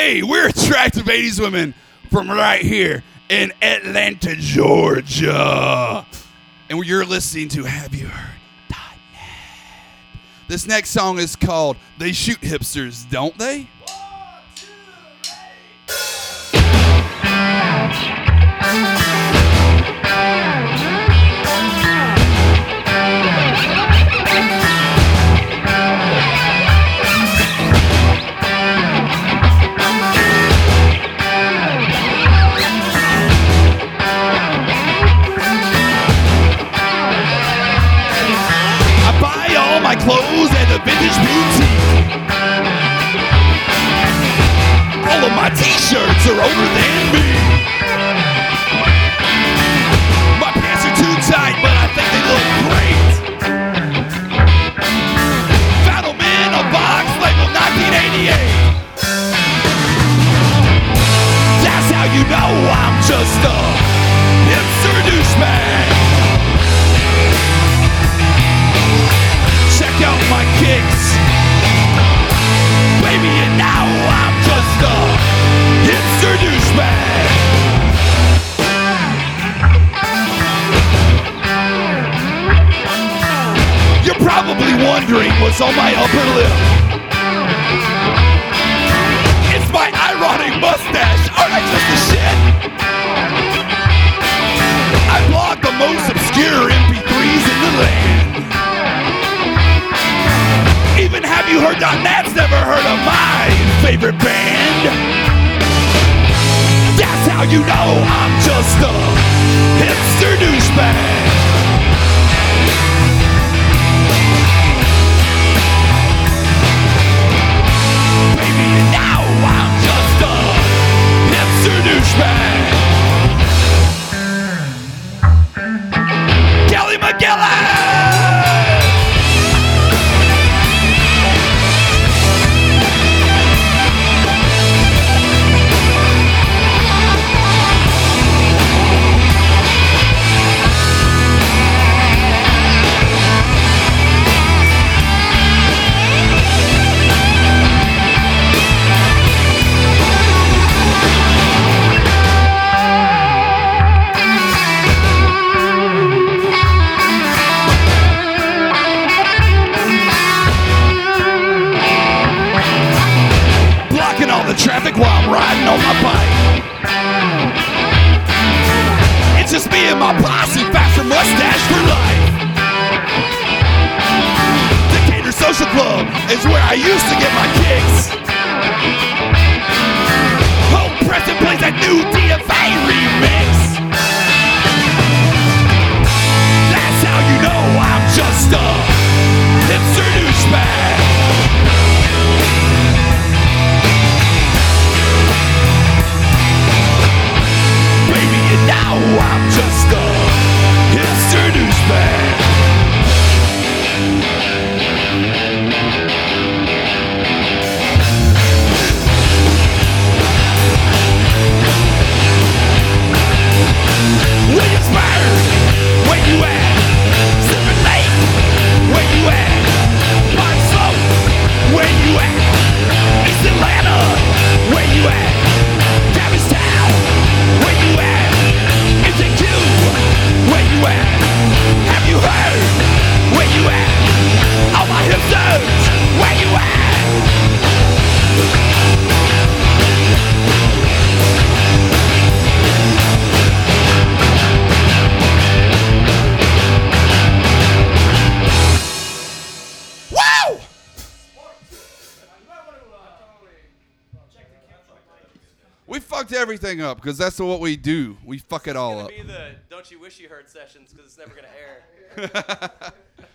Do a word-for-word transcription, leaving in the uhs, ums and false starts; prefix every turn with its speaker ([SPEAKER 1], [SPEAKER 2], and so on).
[SPEAKER 1] Hey, we're attractive eighties women from right here in Atlanta, Georgia. And you're listening to Have You Heard dot net. This next song is called They Shoot Hipsters, Don't They? One, two, my clothes at the vintage boutique. All of my t-shirts are older than me. My pants are too tight, but I think they look great. Found them in a box labeled nineteen eighty-eight. That's how you know I'm just a hipster douchebag. Check out my kicks. Baby, and now I'm just a hipster douchebag. You're probably wondering what's on my upper lip. It's my ironic mustache. Aren't I just the shit? I blog the most obscure M P threes in the land. Even Have You Heard dot net's never heard of my favorite band. That's how you know I'm just a hipster douchebag. Baby, and now I'm just a hipster douchebag. Kelly McGillis! Traffic while I'm riding on my bike. It's just me and my posse, faster mustache for life. Decatur Social Club is where I used to get my kicks. Hope Preston plays that new D F A remix. That's how you know I'm just a hipster douchebag. Now I'm just a hipster douchebag. Williamsburg, where you at? Silver Lake, where you at? Pine Slope, where you at? East Atlanta, where you at? Cabbagetown, where you at? Where you at? Have you heard? Where you at? All my hipsters, where you at? Woo! We fucked everything up because that's what we do. We fuck it all up.
[SPEAKER 2] It's gonna be the Don't You Wish You Heard sessions because it's never gonna air.